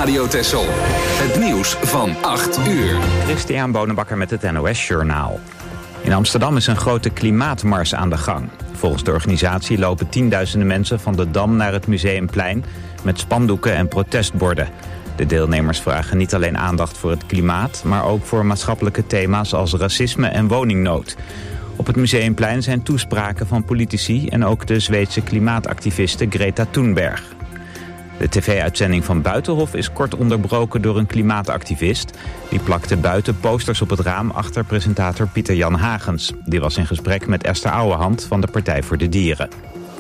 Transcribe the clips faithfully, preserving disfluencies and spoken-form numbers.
Radio Texel. Het nieuws van acht uur. Christian Bonenbakker met het N O S Journaal. In Amsterdam is een grote klimaatmars aan de gang. Volgens de organisatie lopen tienduizenden mensen van de Dam naar het Museumplein met spandoeken en protestborden. De deelnemers vragen niet alleen aandacht voor het klimaat, maar ook voor maatschappelijke thema's als racisme en woningnood. Op het Museumplein zijn toespraken van politici en ook de Zweedse klimaatactiviste Greta Thunberg. De tv-uitzending van Buitenhof is kort onderbroken door een klimaatactivist. Die plakte buiten posters op het raam achter presentator Pieter-Jan Hagens. Die was in gesprek met Esther Ouwehand van de Partij voor de Dieren.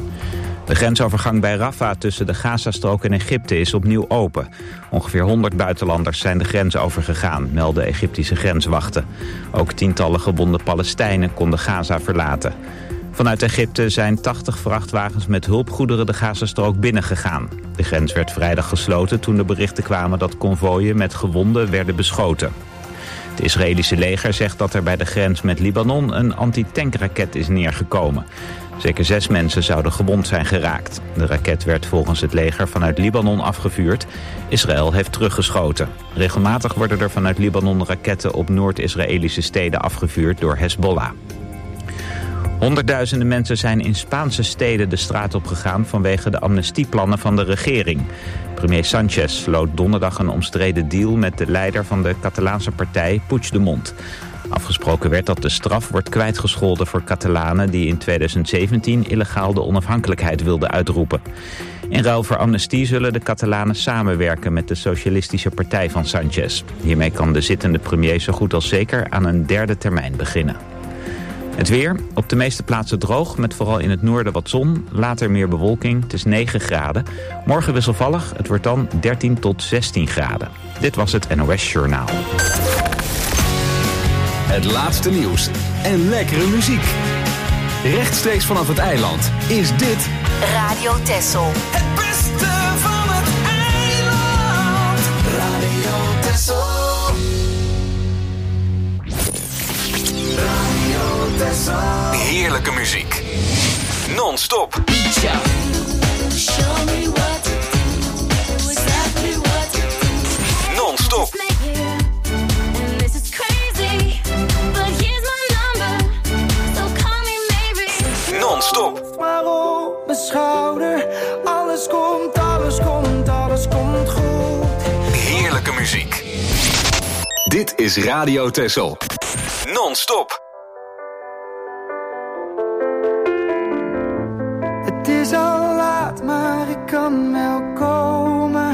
De grensovergang bij Rafah tussen de Gazastrook en Egypte is opnieuw open. Ongeveer honderd buitenlanders zijn de grens overgegaan, melden Egyptische grenswachten. Ook tientallen gebonden Palestijnen konden Gaza verlaten. Vanuit Egypte zijn tachtig vrachtwagens met hulpgoederen de Gazastrook binnengegaan. De grens werd vrijdag gesloten toen de berichten kwamen dat konvooien met gewonden werden beschoten. Het Israëlische leger zegt dat er bij de grens met Libanon een antitankraket is neergekomen. Zeker zes mensen zouden gewond zijn geraakt. De raket werd volgens het leger vanuit Libanon afgevuurd. Israël heeft teruggeschoten. Regelmatig worden er vanuit Libanon raketten op Noord-Israëlische steden afgevuurd door Hezbollah. Honderdduizenden mensen zijn in Spaanse steden de straat opgegaan vanwege de amnestieplannen van de regering. Premier Sánchez sloot donderdag een omstreden deal met de leider van de Catalaanse partij Puigdemont. Afgesproken werd dat de straf wordt kwijtgescholden voor Catalanen die in tweeduizend zeventien illegaal de onafhankelijkheid wilden uitroepen. In ruil voor amnestie zullen de Catalanen samenwerken met de Socialistische Partij van Sánchez. Hiermee kan de zittende premier zo goed als zeker aan een derde termijn beginnen. Het weer, op de meeste plaatsen droog, met vooral in het noorden wat zon. Later meer bewolking, het is negen graden. Morgen wisselvallig, het wordt dan dertien tot zestien graden. Dit was het N O S Journaal. Het laatste nieuws en lekkere muziek. Rechtstreeks vanaf het eiland is dit Radio Texel. Het beste van het eiland. Radio Texel. Radio Texel. heerlijke muziek. Non-stop. Show me what to do, exactly what to do. Non-stop. Non-stop. Maar op mijn schouder, alles komt, alles komt, alles komt goed. Heerlijke muziek. Dit is Radio Texel. Non-stop. Het is al laat, maar ik kan wel komen.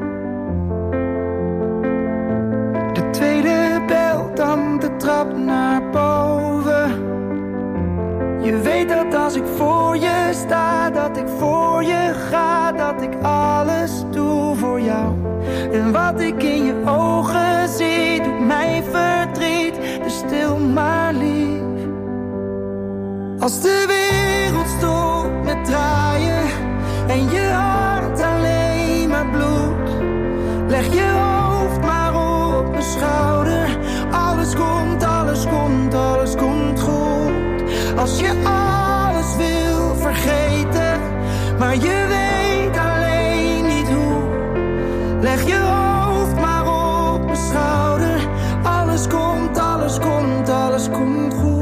De tweede bel, dan de trap naar boven. Je weet dat als ik voor je sta, dat ik voor je ga, dat ik alles doe voor jou. En wat ik in je ogen zie, doet mij verdriet, dus stil maar lief. Als de wereld stopt met draaien en je hart alleen maar bloedt, leg je hoofd maar op mijn schouder. Alles komt, alles komt, alles komt goed. Als je alles wil vergeten, maar je weet alleen niet hoe, leg je hoofd maar op mijn schouder. Alles komt, alles komt, alles komt goed.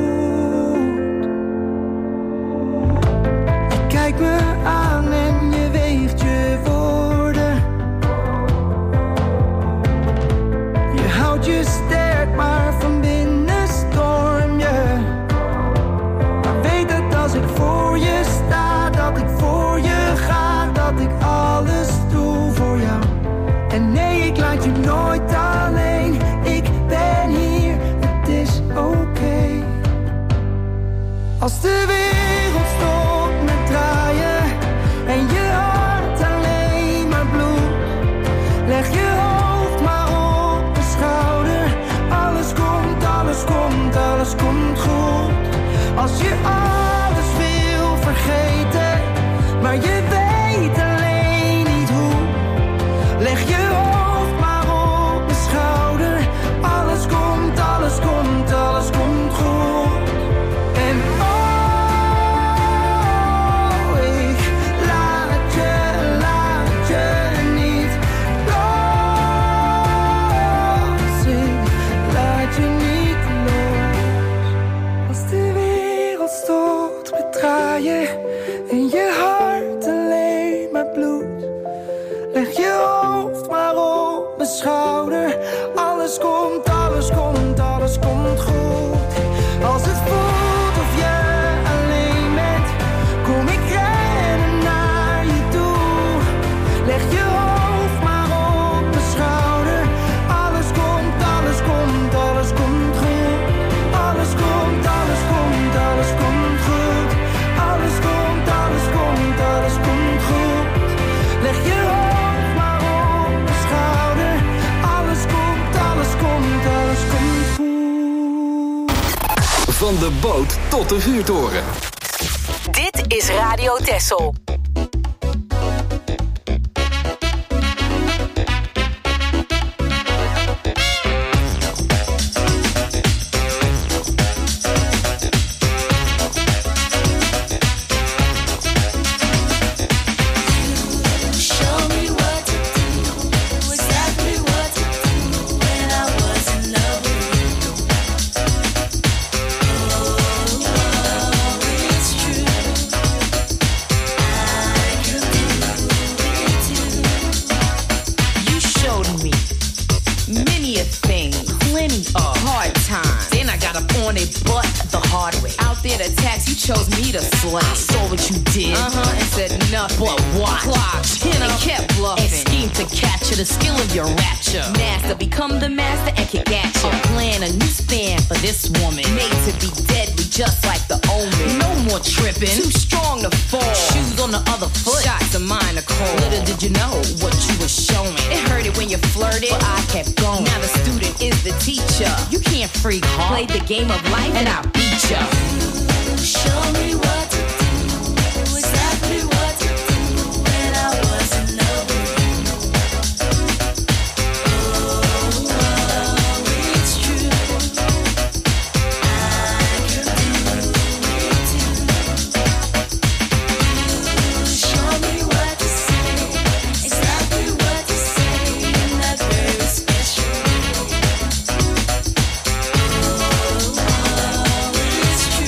Je kijkt me aan en je weegt je woorden. Je houdt je sterk, maar van binnen storm je. Als ik voor je sta, dat ik voor je ga, dat ik alles doe voor jou. En nee, ik laat je nooit alleen, ik ben hier, het is oké. Okay. Als de wereld stopt met draaien en je hart alleen maar bloedt, leg je hoofd maar op mijn schouder. Alles komt, alles komt, alles komt goed. Als je alles wil vergeten, maar je weet alleen niet hoe, leg je hoofd maar op mijn schouder. Alles komt, alles komt, alles komt goed. En oh, Alles komt, alles komt, alles komt goed. Als het voelt of je alleen bent, kom ik rennen naar je toe. Leg je hoofd maar op mijn schouder. Alles komt, alles komt, alles komt goed. Alles komt, alles komt, alles komt goed. Alles komt, alles komt, alles komt goed. Leg je hoofd maar op mijn schouder. Alles komt, alles komt, alles komt goed. Van de boot tot de vuurtoren. Dit is Radio Texel. Chose me to slay. I saw what you did, uh-huh, and said nothing but what? Clocked, you know, and kept bluffing. And schemed to capture the skill of your rapture. Master, become the master and kick at you. I'm playing a new span for this woman, made to be deadly, just like the omen. No more tripping, too strong to fall. Shoes on the other foot, shots of mine are cold. Little did you know what you were showing. It hurt it when you flirted, but I kept going. Now the student is the teacher. You can't freak hard. Play the game of life and I'll beat ya. Show me what to do, exactly what to do when I was in love with you. Oh, oh, it's true. I can do it too. Show me what to say, exactly what to say in that very special way. Oh, oh, it's true.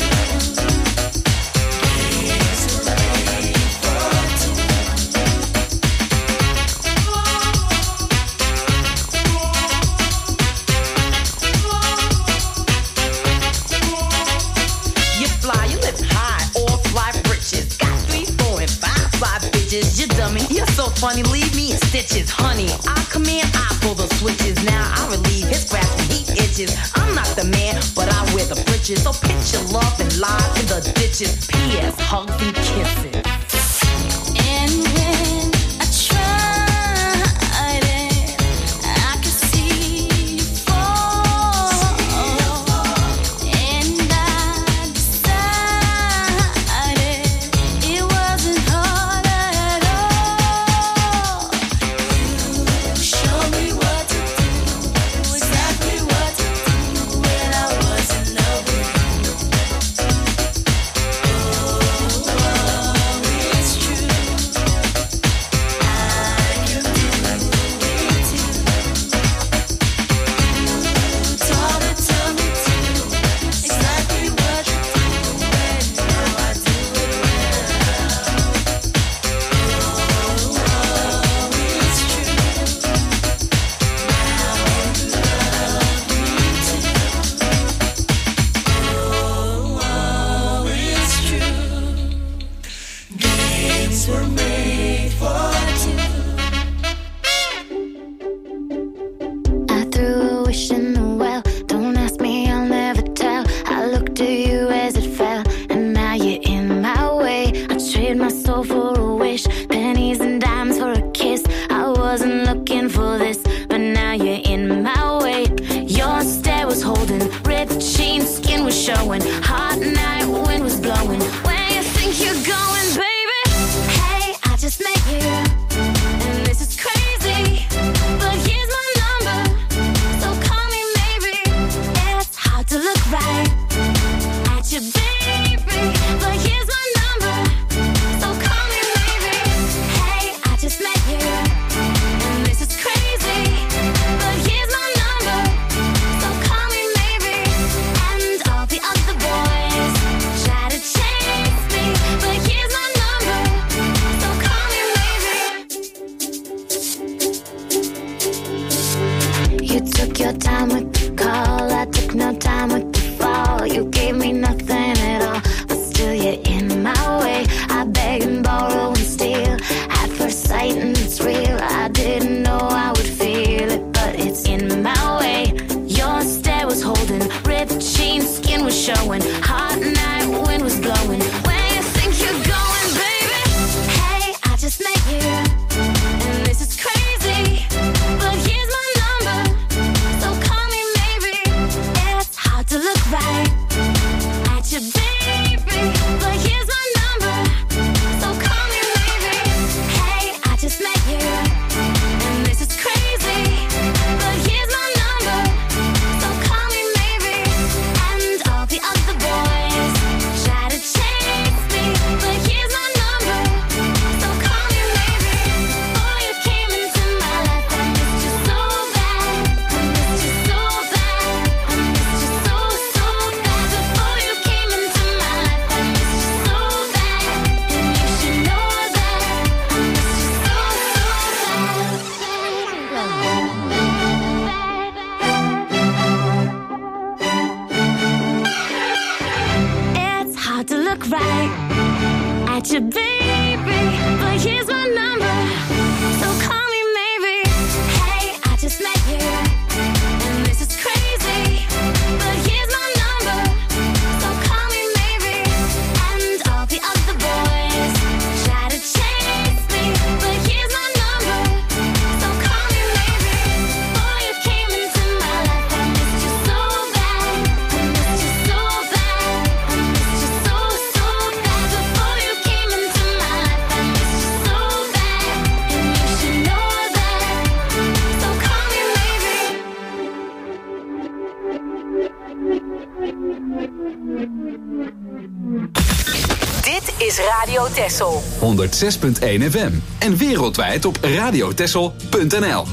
Funny, leave me in stitches, honey. I command, I pull the switches. Now I relieve his grasp when he itches. I'm not the man, but I wear the britches. So pitch your love and lie in the ditches. P S Hugs and kisses. And when I tried it, I could see you fall. And I decided it wasn't hard at all. Show me what to do, exactly what to do when I was in love with you. Oh, oh, it's true. I can do it too. You taught it to me too, exactly what to do, and now I do it well. Oh, oh, it's true. Now you love me too. Oh, oh, it's true. Games were made for two. I threw a wish in the well. Don't ask me, I'll never tell. I looked at you as it fell, and now you're in my way. I trade my soul for a wish, pennies and dimes for a kiss. I wasn't looking for this, but now you're in my way. Your stare was holding, ripped jeans, skin was showing. Hot night, wind was blowing. Where you think you're going, baby? Hey, I just met you, and this is crazy, but here's my number, so call me maybe. It's hard to look right at you, baby, but here's my number, so call me maybe. Hey, I just met you, and this is crazy, You took your time with the call, I took no time with the fall. You gave me nothing at all, but still you're in my way. I beg and borrow and steal at first sight, and it's real. I didn't know I would feel it, but it's in my way. Your stare was holding, ripped jeans, skin was showing, hot night wind was blowing. Where you think you're going, baby? Hey, I just met you, and this is crazy, but here's my number, so call me maybe. It's hard to look right at you, baby, but here's my number, so call me maybe. Hey, I just met you, and this is crazy, but here's my number, so call me maybe. And all the other boys try to chase me, but here's my number, so call me maybe. Before you came into my life, I missed you so bad, I missed you so bad, I missed you so, so bad. Before you came into my life, I missed you so bad, and you should know that I missed you so, so bad. It's hard to look right at you, baby, but here's my number, so call me maybe. Hey, I just met you, and this is crazy, but here's my number, so call me maybe. And all the other boys try to chase me, but here's my number, so call me maybe. Before you came into my life, I missed you so bad, I missed you so bad, I missed you so, so bad. Before you came into my life, I missed you so bad, and you should know that, so call me maybe. Dit is Radio Texel. honderd zes punt één F M en wereldwijd op radiotexel punt n l.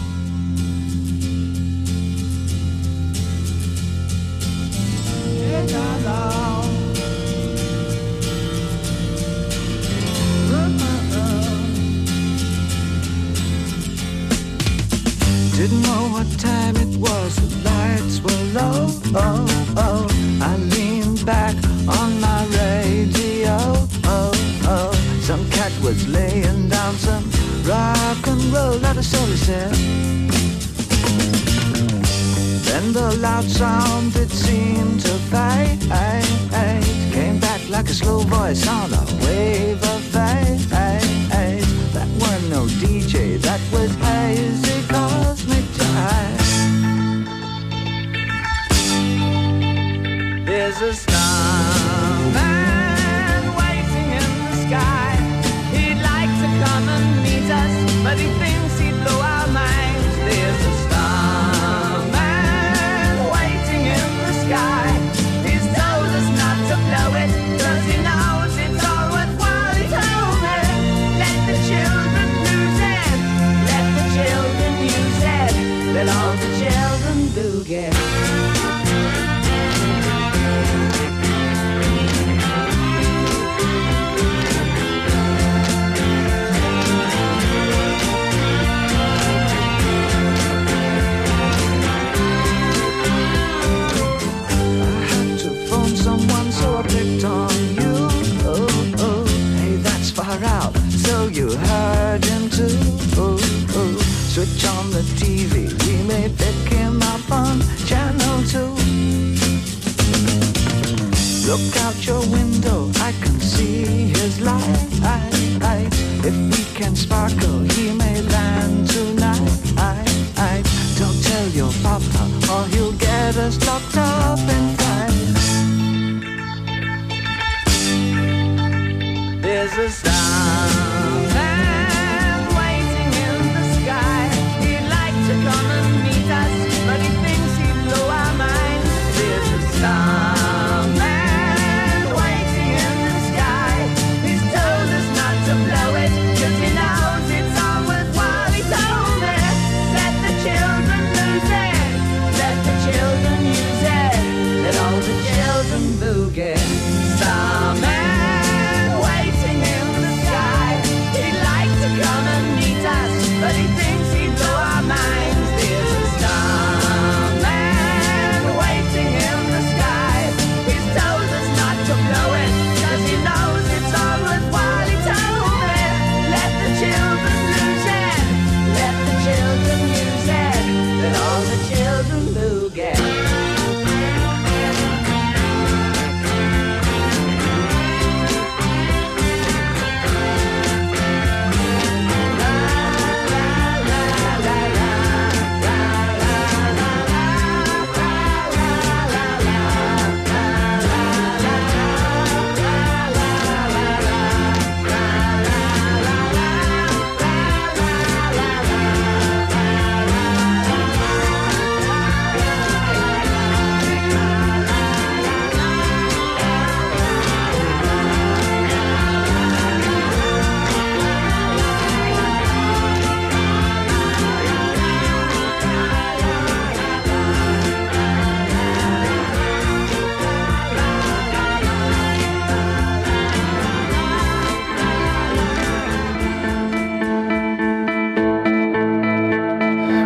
Didn't know what time it was, the lights were low. Oh, oh. I leaned back on my radio. Oh, oh. Some cat was laying down some rock and roll, that is all he said. Then the loud sound, it seemed to fade. Came back like a slow voice on a wave of fate. That weren't no D J, that was hazy cosmic jive. There's a starman waiting in the sky. He'd like to come and meet us, but he thinks he'd blow our minds. There's a starman waiting in the sky. He's told us not to blow it, 'cause he knows it's all worthwhile. He told me, let the children lose it, let the children use it, let all the children boogie. Out, so you heard him too. Ooh, ooh. Switch on the T V, we may pick him up on channel two. Look out your window, I can see his light. If we can sparkle, he may land tonight. Don't tell your papa, or he'll get us locked up in fight. There's a starman waiting in the sky. He'd like to come and meet us, but he thinks he'd blow our minds. There's a starman waiting in the sky. He's told us not to blow it, 'cause he knows it's all worth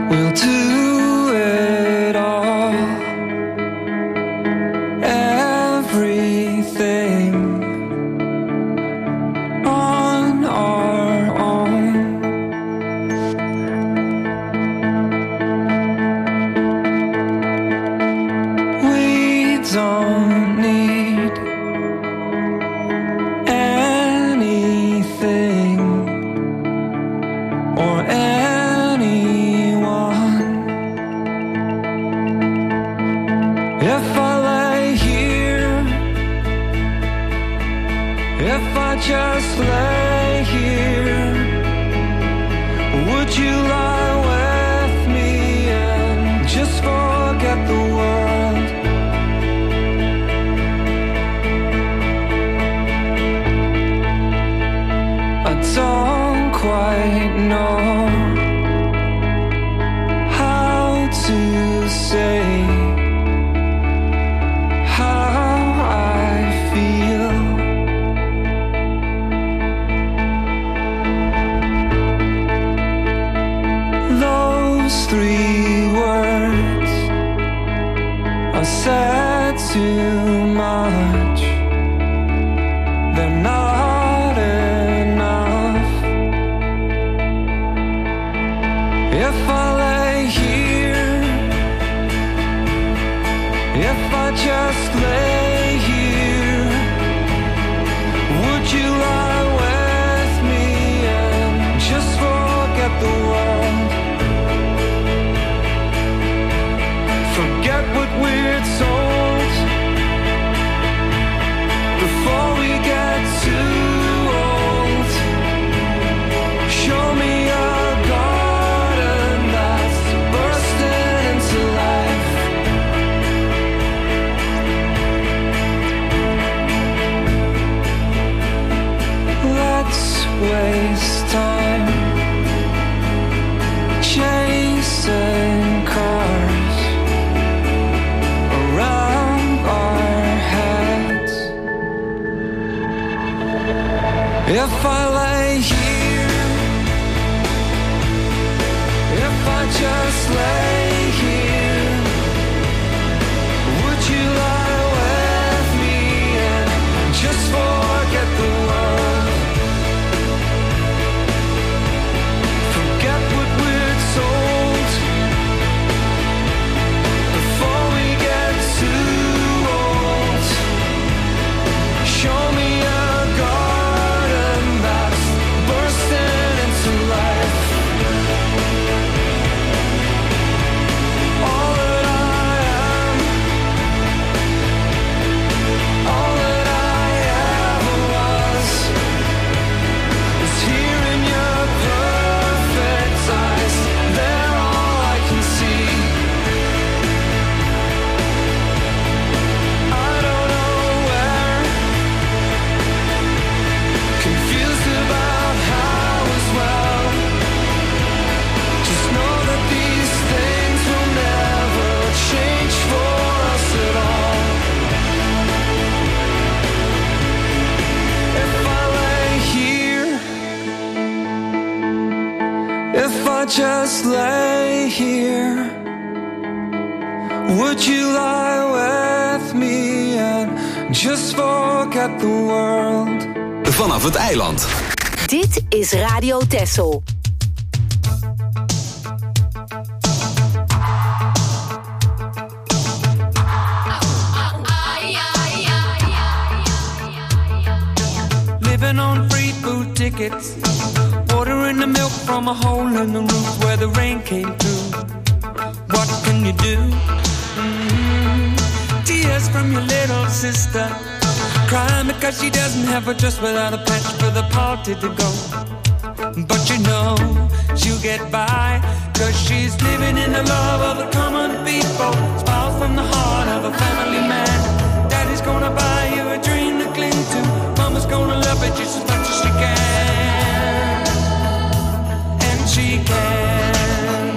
We'll do it all, everything on our own. We don't need anything or anyone. If I lay here, if I just lay here, would you lie with me and just forget the world? I don't quite know how to say how I feel. Those three words are said too much. They're not enough. If I lay here, if I just lay here, would you lie with me and just forget the world? Forget what we're told before we get too old. Show me a garden that's bursting into life. Let's waste time chasing cars around our heads. If I lay here, if I just lay here, would you lie with me and just forget the world? Forget what we're told before we get too old. Show me a garden that's bursting into life. All that I am, all that I ever was, is here in your perfect eyes. They're all I can see. I don't know where, confused about how as well. Just know that these things will never change for us at all. If I lay here, if I just lay here, would you lie with me and just forget the world? Vanaf het eiland. Dit is Radio Texel. Living on free food tickets, water in the milk from a hole in the roof where the rain came through. What can you do? Mm-hmm. Tears from your little sister, crying because she doesn't have a dress without a patch for the party to go. But you know she'll get by, cause she's living in the love of the common people. Smiles from the heart of a family man. Daddy's gonna buy you a dream to cling to. Mama's gonna love it just as much as she can. And she can.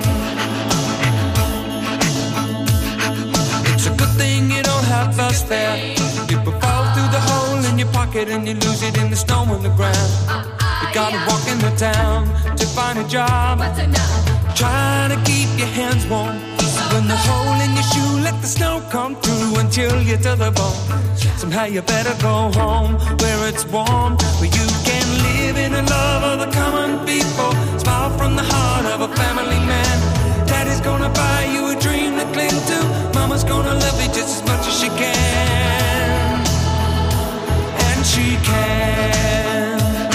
It's a good thing you don't have us there. People fall through the hole in your pocket and you lose it in the snow on the ground. You gotta walk into town to find a job, trying to keep your warm. When the hole in your shoe, let the snow come through and chill you to the bone. Somehow you better go home where it's warm, where you can live in the love of the common people. Smile from the heart of a family man. Daddy's gonna buy you a dream to cling to. Mama's gonna love you just as much as she can. And she can.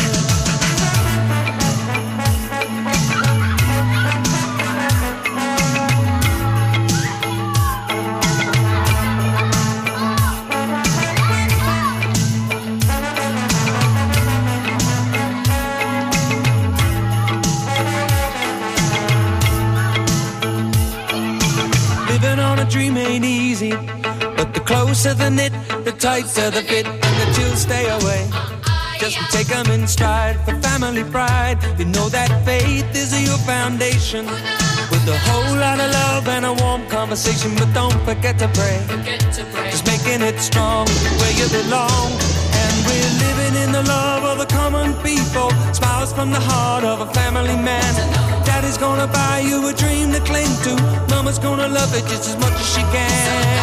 Dream ain't easy, but the closer the knit, the tighter the fit, and the chills stay away. Just take them in stride for family pride. You know that faith is your foundation, with a whole lot of love and a warm conversation. But don't forget to pray, just making it strong where you belong. And we're living in the love of the common people. Smiles from the heart of a family man. Daddy's gonna buy you a dream to cling to. Mama's gonna love it just as much as she can.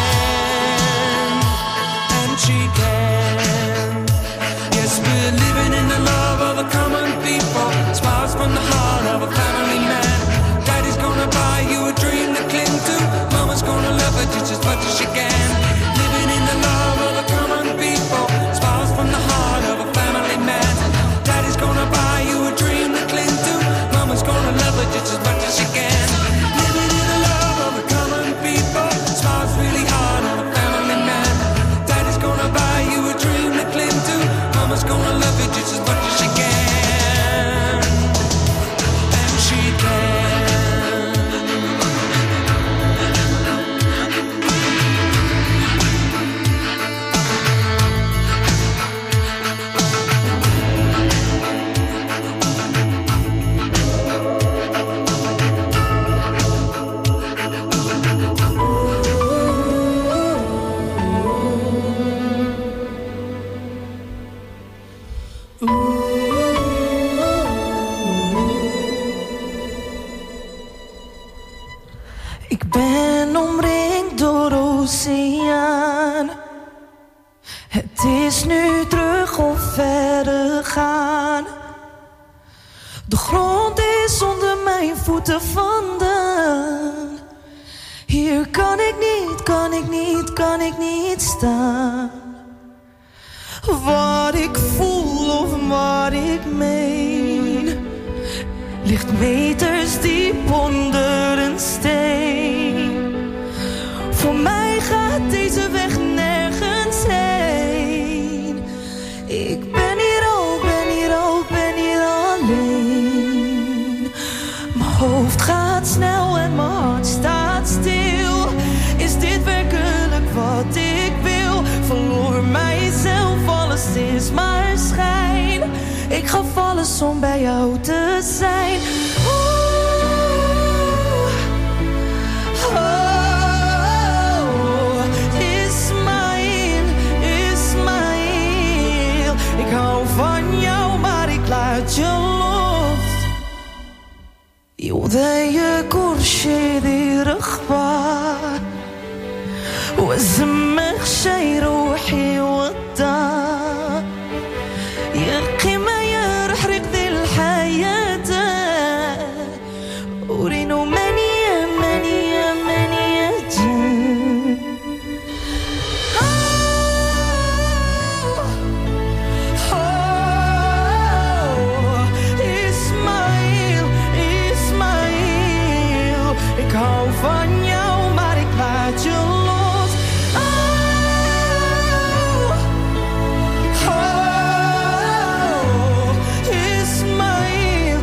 And she can. Yes, we're living in the love of the common people. Smiles from the heart of a family man. Daddy's gonna buy you a dream to cling to. Mama's gonna love it just as much as she can. Living in the love of the common people. Smiles from the heart of a family man. Daddy's gonna buy you a dream to cling to. Mama's gonna love it just as much as she can. Living in the love of the common people. Smiles really hard on a family man. Daddy's gonna buy you a dream to cling to. Mama's gonna love it just as much as she can. And she can. Ik ben omringd door oceaan. Het is nu terug of verder gaan. De grond is onder mijn voeten vandaan. Hier kan ik niet, kan ik niet, kan ik niet staan. Wat ik voel of wat ik meen ligt meters diep onder een steen. Voor mij gaat deze weg nergens heen. Ik ben hier al, ben hier al, ben hier alleen. Mijn hoofd gaat snel en mijn hart staat stil. Is dit werkelijk wat ik wil? Verloor mijzelf, alles is maar schijn. Ik gaf alles om bij jou te zijn. Oeh, oh, Ismaël, Ismaël. Ik hou van jou, maar ik laat je los. يودايك ورشيدي رخبة وزمك شي روحي والدار يقي ما يرحرق ذي الحياة ورينو منية منية منية جن Ismaël, Ismaël, ik hou van jou, maar ik laat je los. Oh, oh, Ismaël,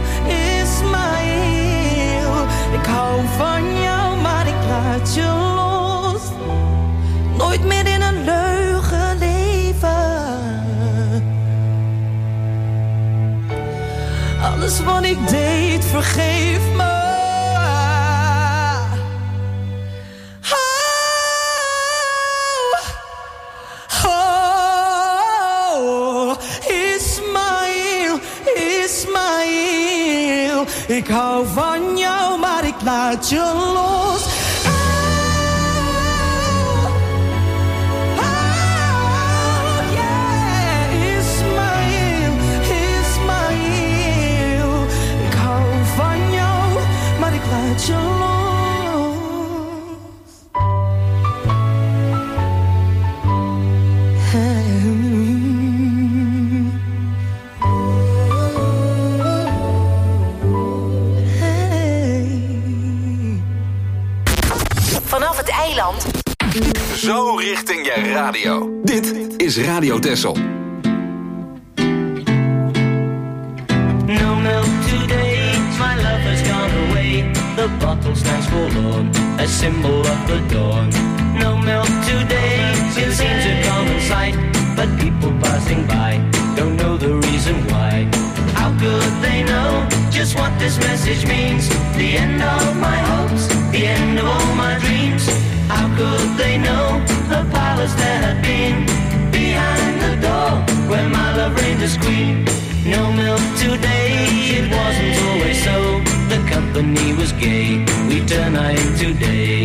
Ismaël, ik hou van jou, maar ik laat je los. Nooit meer in een leugen leven. Alles wat ik deed, vergeef me. Ik hou van jou, maar ik laat glad you're lost. Vanaf het eiland. Zo richting je radio. Dit is Radio Texel. No milk today, my lover's gone away. The bottle stands forlorn, a symbol of the dawn. No milk today, it seems a common sight, but people passing by don't know the reason why. How could they know just what this message means? The end of my hopes, the end of all my dreams. How could they know a palace there had been behind the door where my love reigned as queen? No milk today, it wasn't always so. The company was gay, we turn night today.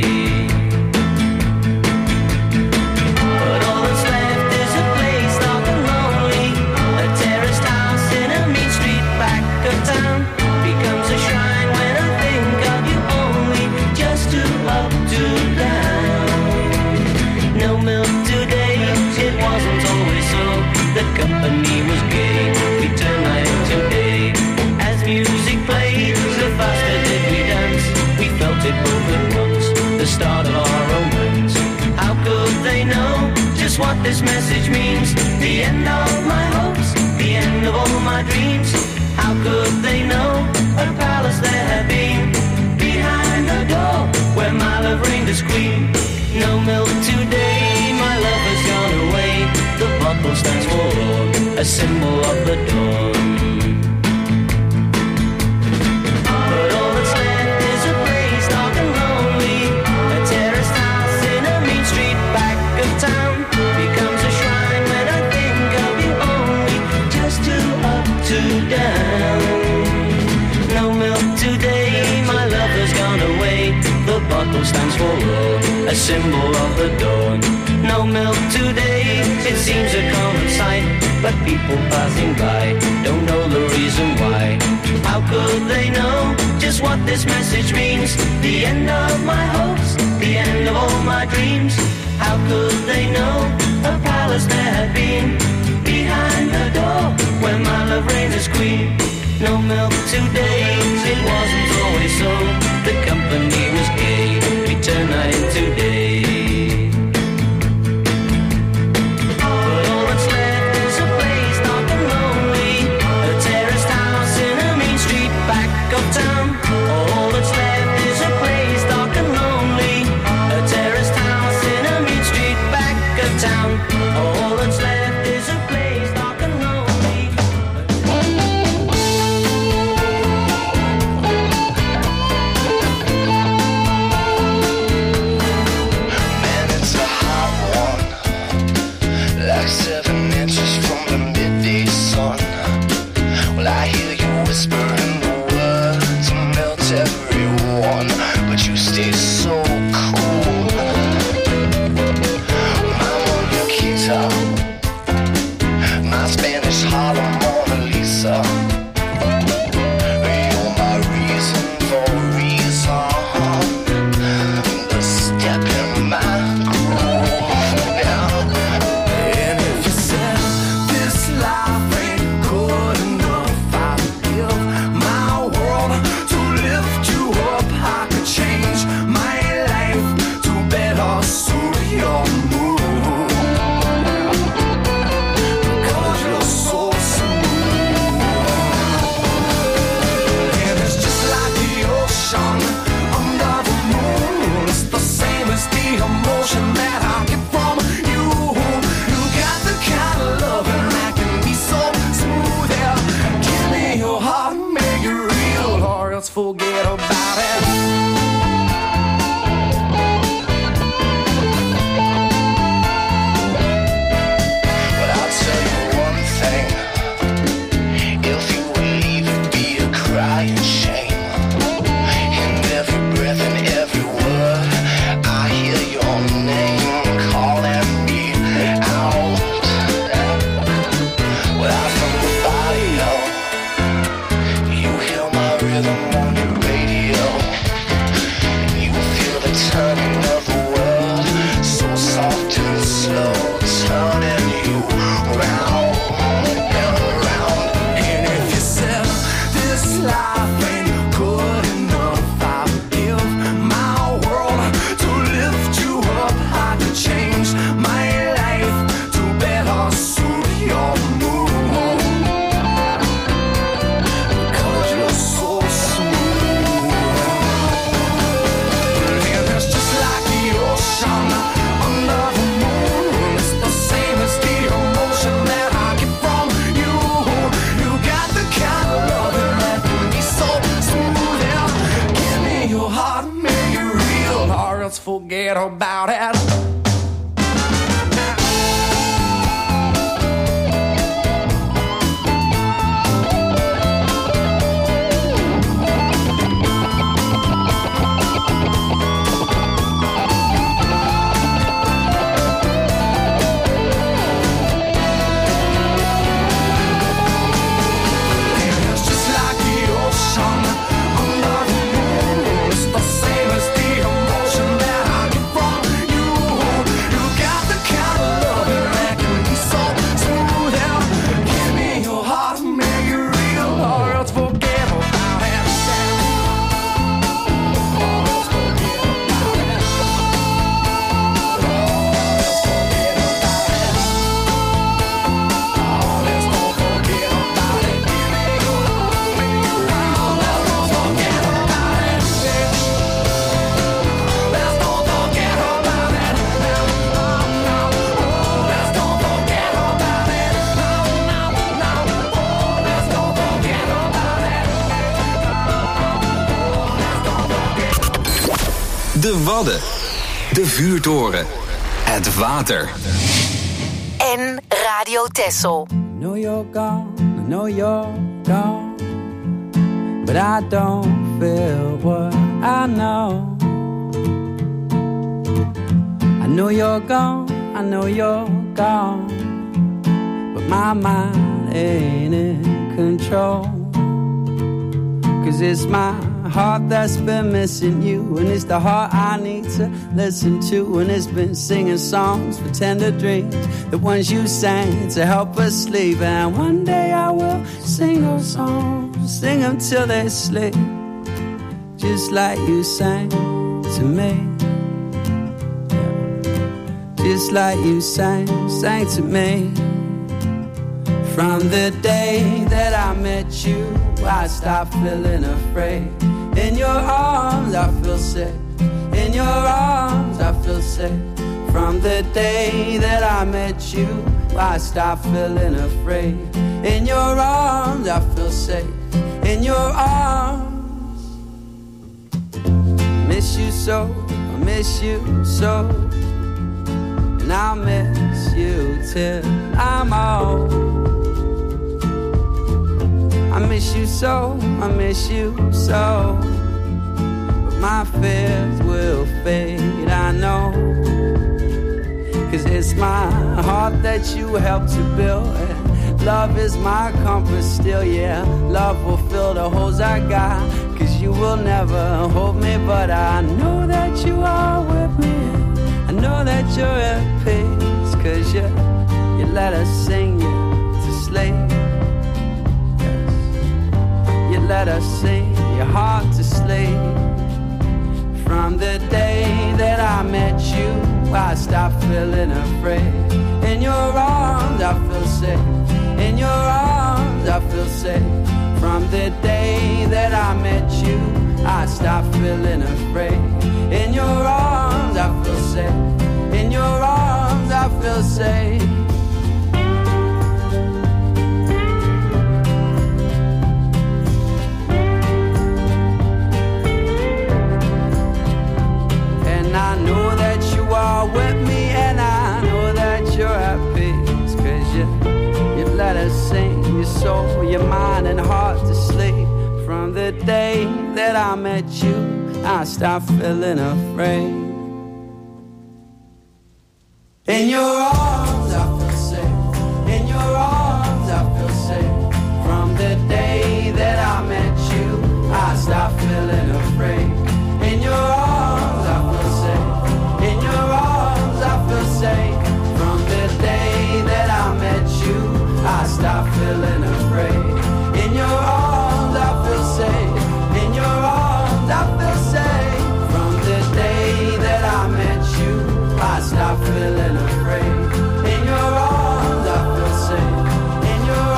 But all that's left is a place dark and lonely. A terraced house in a mean street back of town becomes a shrine when I think of you only. Just to up, to down. No milk today, it wasn't always so. The company was gay, we turn night today. As music played, the faster did we dance. We felt it both at once, the start of our romance. How could they know just what this message means? The end of my hopes, the end of all my dreams. How could they know a palace there had been behind the door where my love reigned as queen? No milk today, my love has gone away. The bottle stands for a symbol of the dawn. But all that's left is a place dark and lonely. A terraced house in a mean street back of town becomes a shrine when I think of you only. Just to up, to down. No milk today, my love has gone away. The bottle stands for a symbol of the dawn. No milk today, it seems a common sight, but people passing by don't know the reason why. How could they know just what this message means? The end of my hopes, the end of all my dreams. How could they know a palace there had been behind the door where my love reigns as queen? No milk today, it wasn't always so. The company was gay, we turn night today. But all that's left is a place dark and lonely. A terraced house in a mean street back of town. All that's left is a place dark and lonely. A terraced house in a mean street back of town. All that's left is a place dark and lonely. Man, it's a hot one, like seven inches from the midday sun. Well, I hear you whispering the words to melt everyone, but you stay so cool. My Mona Lisa, my Spanish Harlem Mona Lisa. You're my reason for reason, the step in my groove now. And if you said this life ain't good enough, I would give my world to lift you up. I could change my let's forget about it. De Wadden. De Vuurtoren. Het water. En Radio Texel. I know you're gone, I know you're gone, but I don't feel what I know. I know you're gone, I know you're gone, but my mind ain't in control. 'Cause it's my heart that's been missing you, and it's the heart I need to listen to, and it's been singing songs for tender dreams, the ones you sang to help us sleep. And one day I will sing those songs, sing them till they sleep, just like you sang to me, just like you sang, sang to me. From the day that I met you, I stopped feeling afraid. In your arms I feel safe, in your arms I feel safe. From the day that I met you, I stopped feeling afraid. In your arms I feel safe, in your arms. Miss you so, I miss you so, and I'll miss you till I'm old. I miss you so, I miss you so, but my fears will fade, I know. 'Cause it's my heart that you helped to build, and love is my compass still, yeah. Love will fill the holes I got, 'cause you will never hold me, but I know that you are with me. I know that you're at peace, 'cause you, you let us sing you to sleep. Let us sing your heart to sleep. From the day that I met you, I stopped feeling afraid. In your arms I feel safe, in your arms I feel safe. From the day that I met you, I stopped feeling afraid. In your arms I feel safe, in your arms I feel safe. I know that you are with me, and I know that you're at peace, 'cause you, you let us sing your soul, your mind and heart to sleep. From the day that I met you, I stopped feeling afraid. In your arms I feel safe, in your arms I feel safe. From the day that I met you, I stopped feeling afraid. In your arms I feel safe, in your arms I feel safe. From the day that I met you, I stopped feeling afraid. In your arms I feel safe, in your arms I feel safe. From the day that I met you, I stopped feeling afraid. In your arms I feel safe, in your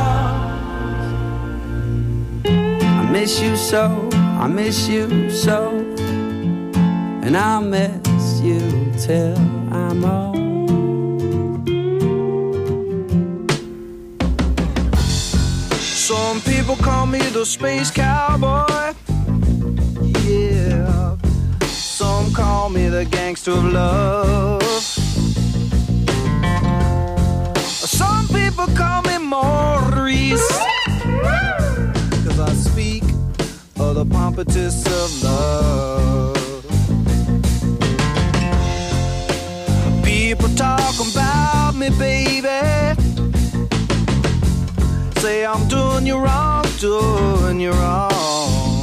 arms. I miss you so, I miss you so, and I'll miss you till I'm old. Some people call me the space cowboy. Yeah. Some call me a gangster of love. Some people call me Maurice, cause I speak of the pompatus of love. People talk about me, baby, say I'm doing you wrong, doing you wrong.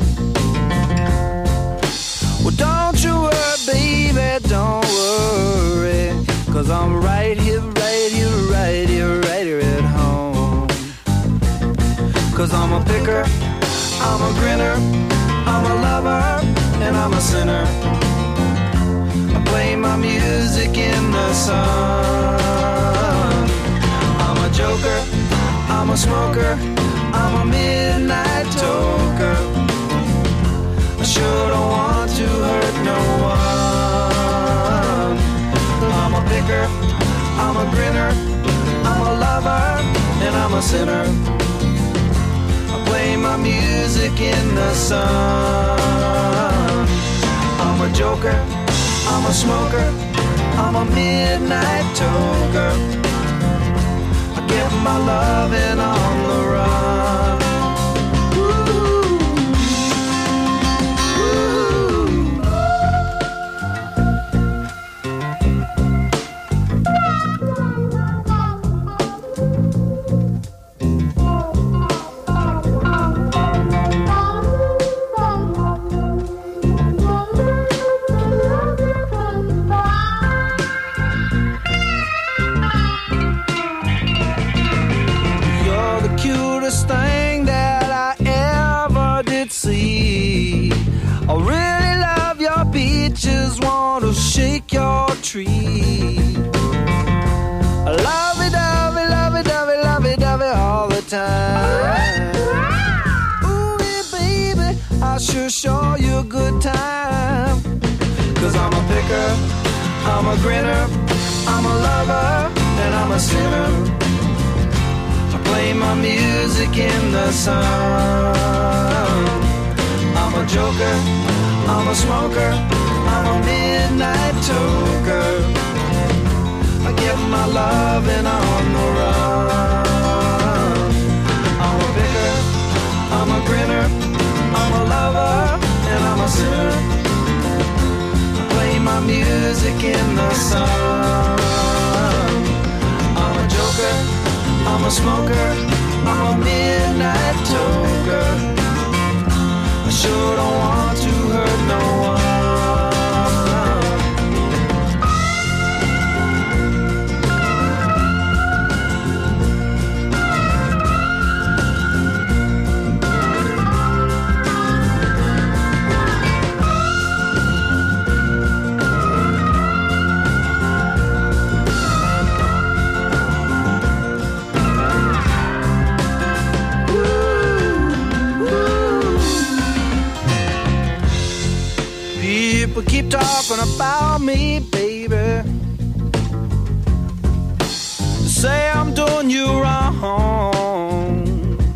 Well, don't you worry, baby, don't worry, cause I'm right here, right here, right here, right here at home. Cause I'm a picker, I'm a grinner, I'm a lover, and I'm a sinner. I play my music in the sun. I'm a joker, I'm a smoker, I'm a midnight toker. I sure don't want to hurt no one. I'm a picker, I'm a grinner, I'm a lover, and I'm a sinner. I play my music in the sun. I'm a joker, I'm a smoker, I'm a midnight toker. I get my loving on the run. Thing that I ever did see. I really love your beaches, want to shake your tree. I love it, love it, love it, love it, love it, love it all the time. Ooh, yeah, baby, I sure show you a good time. Cause I'm a picker, I'm a grinner, I'm a lover, and I'm a sinner. Play my music in the sun. I'm a joker, I'm a smoker, I'm a midnight toker. I get my loving on the run. I'm a picker, I'm a grinner, I'm a lover, and I'm a sinner. Play my music in the sun. I'm a joker, I'm a smoker, I'm a midnight toker. I sure don't want to hurt no one. People keep talking about me, baby. Say I'm doing you wrong.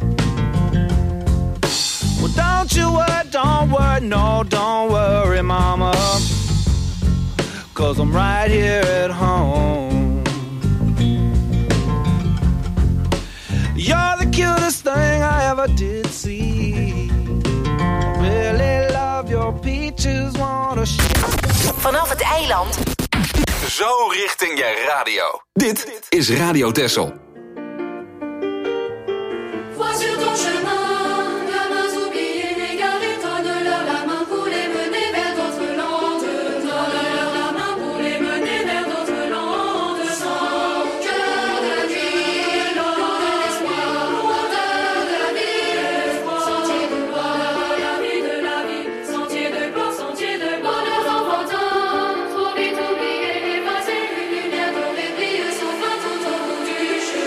Well, don't you worry, don't worry, no, don't worry, mama. Cause I'm right here at home. You're the cutest thing I ever did see. I really love your peaches, wanna share. Vanaf het eiland. Zo richting je radio. Dit is Radio Texel. Vois sur ton chemin, gamins oubliés, n'égarés, donne-leur la main pour les mener vers d'autres landes. Donne-leur la main pour les mener vers d'autres landes. Sans cœur de la vie, l'eau de l'espoir, lointain de la vie, sentier de gloire, la vie de la vie, sentier de gloire, sentier de bonheur enfantins, trop vite oubliés, effacés, une lumière dorée brille sans fin tout au bout du chemin.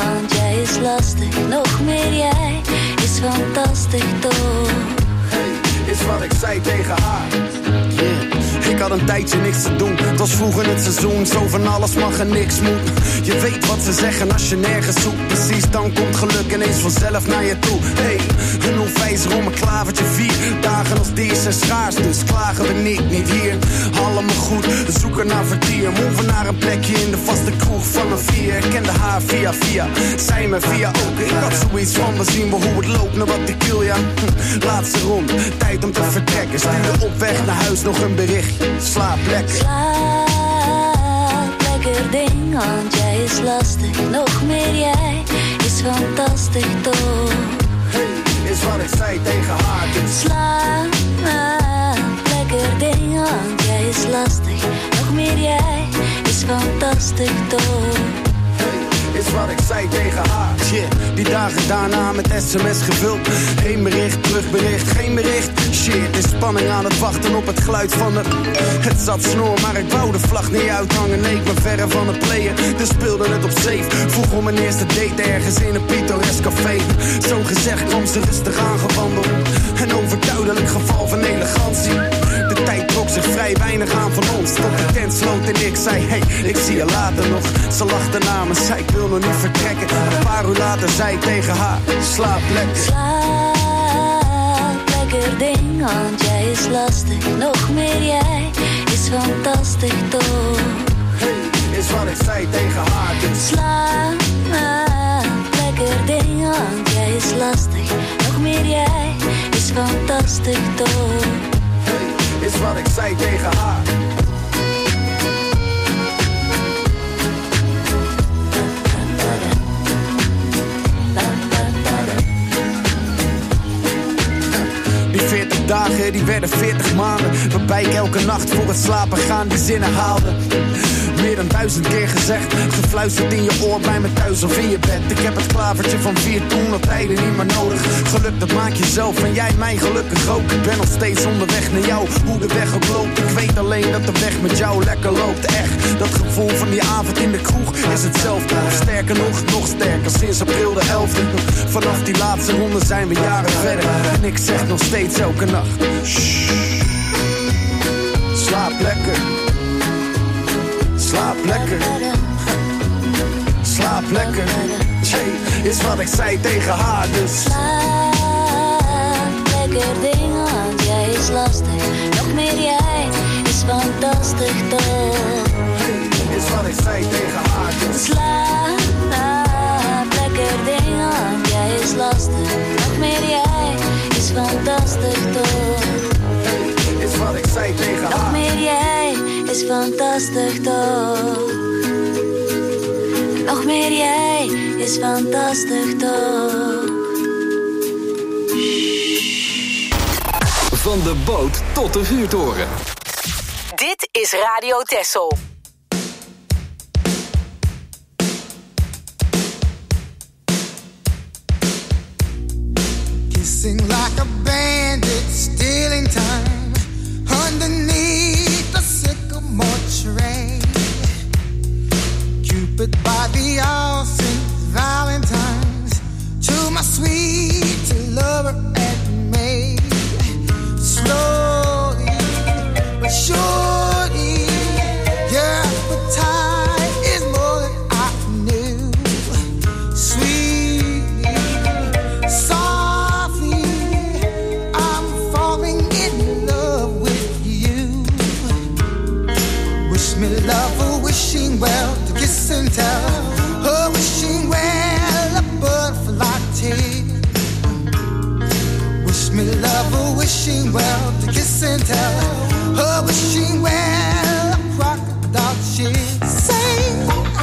want jij is lastig. Nog meer jij is fantastisch toch. Hey, is wat ik zei tegen haar. Yeah. Ik had een tijdje niks te doen. Het was vroeg in het seizoen, zo van alles mag en niks moet. Je weet wat ze zeggen als je nergens zoekt. Precies, dan komt geluk ineens vanzelf naar je toe. Hey, een hoefijzer om een klavertje vier. Dagen als deze zijn schaars, dus klagen we niet, niet hier. Allemaal goed, we zoeken naar vertier. Moven naar een plekje in de vaste kroeg van een vier. Ik kende haar via via, zij me via ook. Ik had zoiets van, we zien wel hoe het loopt, naar wat ik wil, ja. Hm, laatste ronde, tijd om te vertrekken. Stuurde op weg naar huis nog een berichtje. Slaap lekker. Slaap lekker ding, want jij is lastig. Nog meer jij is fantastisch toch. Hey, is wat ik zei tegen haar. Dus. Slaap lekker ding, want jij is lastig. Nog meer jij is fantastisch toch. Is wat ik zei tegen haar. Shit, die dagen daarna met sms gevuld. Geen bericht, terugbericht, geen bericht. Shit, is spanning aan het wachten op het geluid van de... Het zat snor, maar ik wou de vlag niet uithangen. Nee, ik ben verre van het playen, dus speelde het op safe. Vroeg om mijn eerste date ergens in een pittoresk café. Zo gezegd kwam ze rustig aangewandeld. Een overduidelijk geval van elegantie. De tijd trok zich vrij weinig aan van ons. Tot de tent sloot en ik zei, hey, ik zie je later nog. Ze lachte na me, zei ik wil nog niet vertrekken. Een paar uur later zei ik tegen haar, slaap lekker. Slaap lekker ding, want jij is lastig. Nog meer jij is fantastisch toch. Hey, is wat ik zei tegen haar. Dus. Slaap lekker ding, want jij is lastig. Nog meer jij is fantastisch toch. Hey, is wat ik zei tegen haar. veertig dagen, die werden veertig maanden. Waarbij ik elke nacht voor het slapen gaan die zinnen haalde. Meer dan duizend keer gezegd, gefluisterd in je oor bij me thuis of in je bed. Ik heb het klavertje van vier toen al tijden niet meer nodig. Geluk dat maak je zelf en jij mij gelukkig ook. Ik ben nog steeds onderweg naar jou, hoe de weg ook loopt. Ik weet alleen dat de weg met jou lekker loopt. Echt, dat gevoel van die avond in de kroeg is hetzelfde. Sterker nog, nog sterker, sinds april de elfde. Vanaf die laatste ronde zijn we jaren verder. En ik zeg nog steeds elke nacht, shh, slaap lekker. Slaap lekker, slaap lekker. Jay, is wat ik zei tegen haar dus. Slaap lekker ding, want jij is lastig. Nog meer jij is fantastisch toch. Hey, is wat ik zei tegen haar dus. Slaap lekker ding, want jij is lastig. Nog meer jij is fantastisch toch. Hey, is wat ik zei tegen haar. Nog meer jij is fantastisch toch. Nog meer jij is fantastisch toch. Van de boot tot de vuurtoren. Dit is Radio Texel. Kissing like a bandit, stealing time underneath the sycamore tree. Cupid by the all Saint Valentine's, to my sweet lover and me. Slowly but surely, your appetite is more than I knew. Sweetly, softly, I'm falling in love with you. Wish me love, a wishing well, to kiss and tell. A wishing well, a butterfly tale. Wish me love, a wishing well, to kiss and tell. A wishing well, a crocodile she'd say.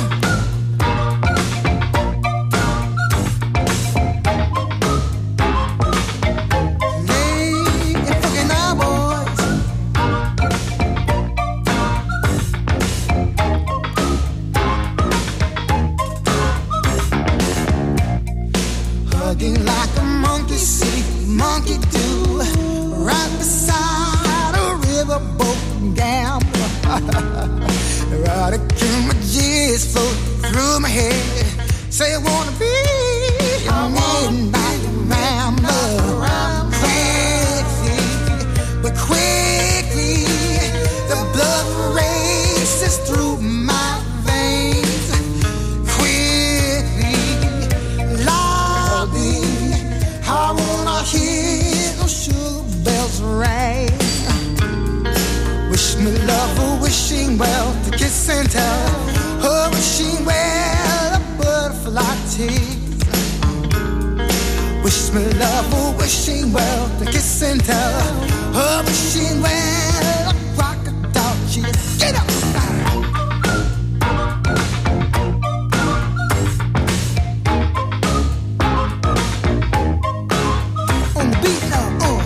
Like a monkey see, monkey do, right beside a riverboat gambler. Erotic images float through my head, say I wanna be your midnight rambler. Quickly, but quickly, the blood races through my veins. Quickly, Lobby, I wanna hear those sugar bells ring. Wish me love or wishing well to kiss and tell. Oh, wishing well a butterfly tease. Wish me love or wishing well to kiss and tell. Oh, wishing well a crocodile cheese. Get up! On the beat now, oh.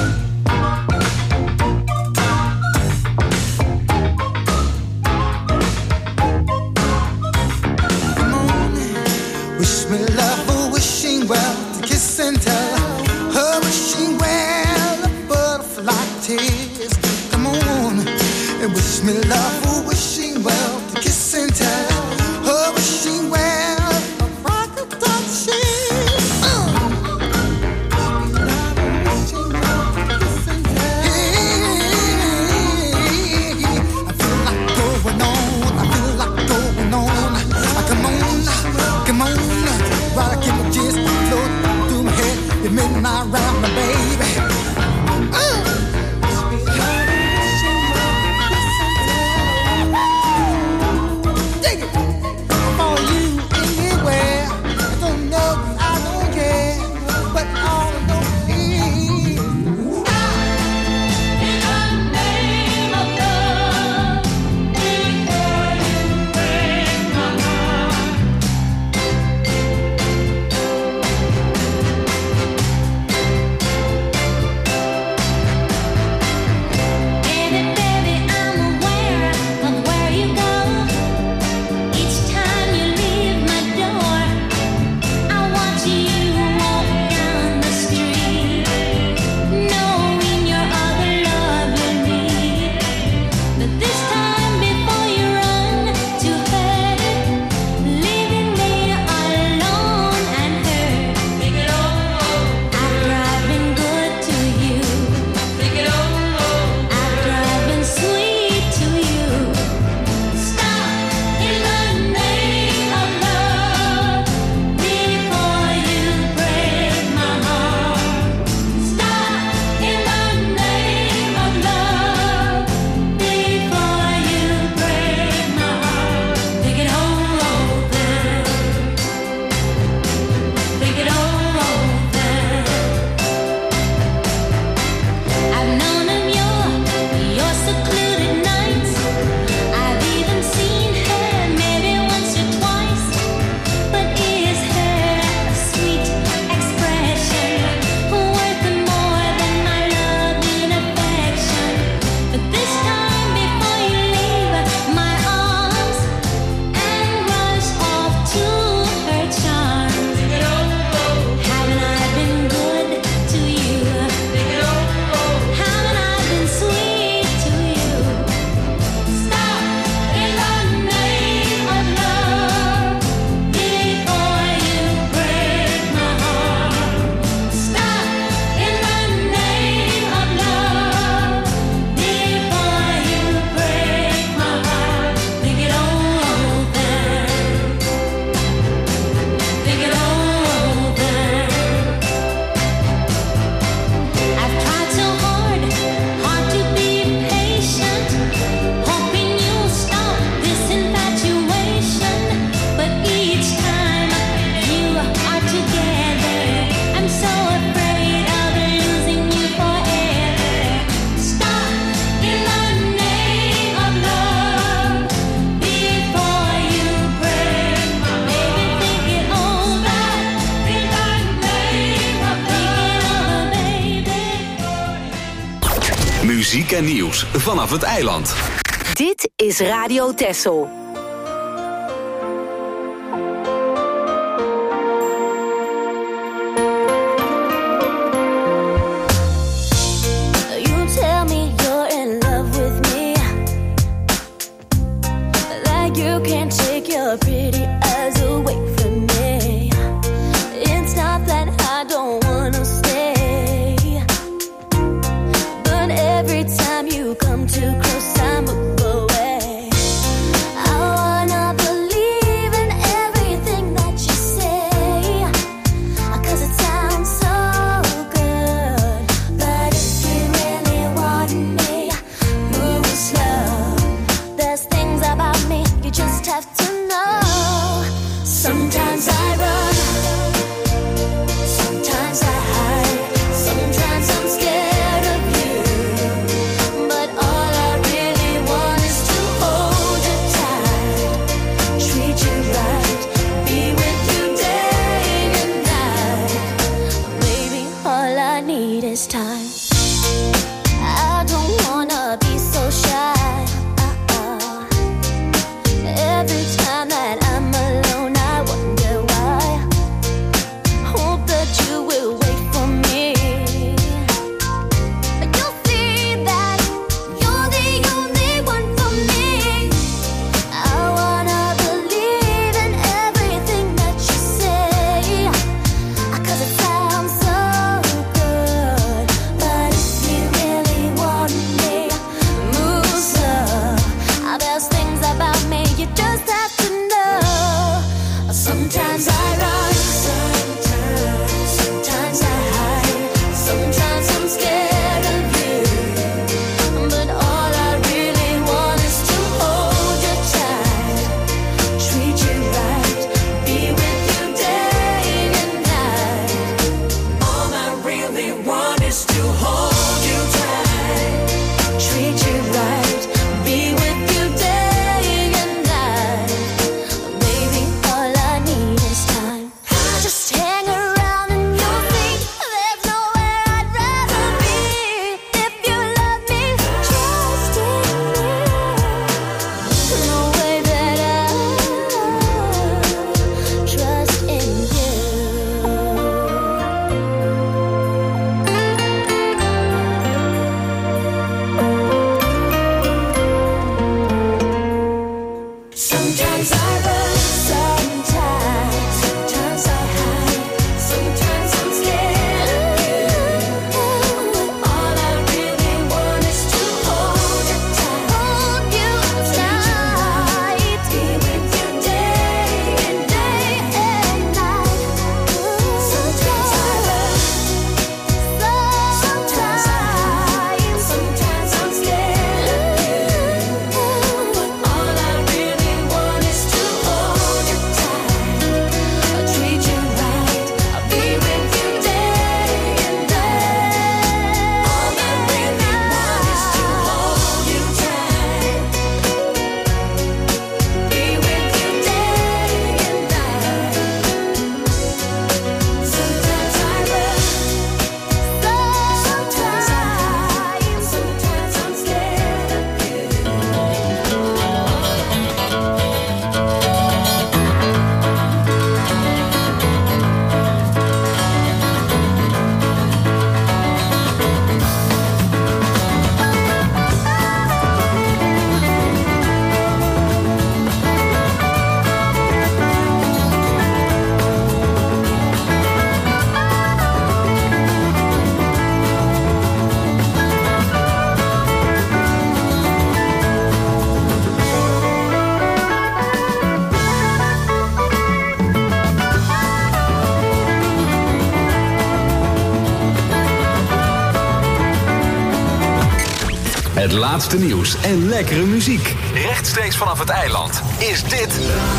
Wish me love or wishing well to kiss and tell. Her wishing well a butterfly tears. Come on, and wish me love or wishing well to kiss and tell. Her wishing well a crocodile tears. Uh. I feel like going on. I feel like going on. I come on, come on. While I keep my gist float through my head, the midnight round, my baby. Uh. Dig it. For you anywhere. I don't know, I don't care, but all I know is In the name of love, before you break my heart. Baby, baby, I'm aware of where you go. Each time you leave my door, I watch you walk down the street, knowing your other love you'll need. But this time, before you run to her, leaving me alone and hurt. Take it all. After I've been good to you. Take it all. After I've been sweet to you. Stop in the name of love before you break my heart. Stop in the name of love before you break my heart. Think it all over. Think it all over. I've known of your, your secluded nights. I've even seen her maybe once or twice. But is her sweet expression worth more than my love and affection? But this time, before you leave my arms and rush off to her charms, haven't I been good to you? Haven't I been sweet to you? Stop in the name of love before you break my heart. Stop in the name of love before you break my heart. Think it all over. Think it all over. I've tried so hard, hard to be patient, hoping you'll stop this infatuation. But each time you are together, I'm so afraid of losing you forever. Stop in the name of love before you break my heart. Baby, think it over. In the name of love, baby. Muziek en nieuws vanaf het eiland. Dit is Radio Texel. You tell me you're in love with me, like you can't take your pretty eyes away from me. Sometimes I run, sometimes I hide, sometimes I'm scared of you. But all I really want is to hold you tight, treat you right, be with you day and night. Baby, all I need is time. I don't wanna be so shy. Uh-uh. Every time that I'm alone, I wonder why. Hope that you will wait for me. But you'll see that you're the only one for me. I wanna believe in everything that you say, 'cause it sounds so good. But if you really want me, move slow. There's things about me you just have to know. Sometimes I run, sometimes, sometimes I hide, sometimes I'm scared of you. But all I really want is to hold you tight, treat you right, be with you day and night. All I really want is to hold you tight, treat you right, be with you day and night. Baby, all I need is time. Just hang around and you'll see there's nowhere I'd rather be. If you love me, trust in me, the way that I trust in you. Sometimes I run, sometimes, sometimes I hide, sometimes I'm scared of you. All I really want is to hold you tight, hold you tight, be with you day and day and night. Sometimes I run, sometimes I hide, sometimes I'm scared of you. All I really want is to hold you tight, I'll treat you right, I'll be with you day and night. All I really want is to hold you tight, be with you day and night. Sometimes I run, sometimes I hide, sometimes I'm scared of you. Het laatste nieuws en lekkere muziek. Rechtstreeks vanaf het eiland is dit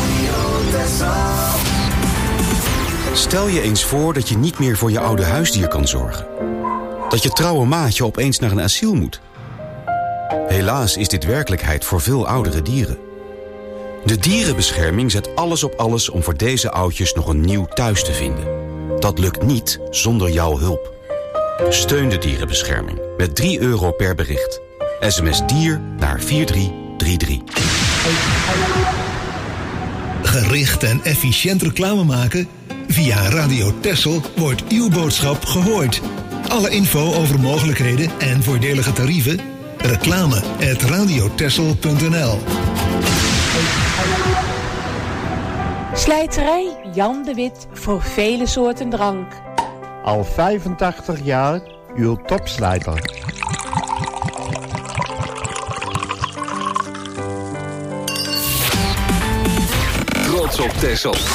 Stel je eens voor dat je niet meer voor je oude huisdier kan zorgen. Dat je trouwe maatje opeens naar een asiel moet. Helaas is dit werkelijkheid voor veel oudere dieren. De dierenbescherming zet alles op alles om voor deze oudjes nog een nieuw thuis te vinden. Dat lukt niet zonder jouw hulp. Steun de dierenbescherming met drie euro per bericht. S M S dier naar vier drie drie drie. Gericht en efficiënt reclame maken? Via Radio Texel wordt uw boodschap gehoord. Alle info over mogelijkheden en voordelige tarieven? Reclame at radiotexel punt n l. Slijterij Jan de Wit voor vele soorten drank. Al vijfentachtig jaar uw topslijter. Trots op Texel.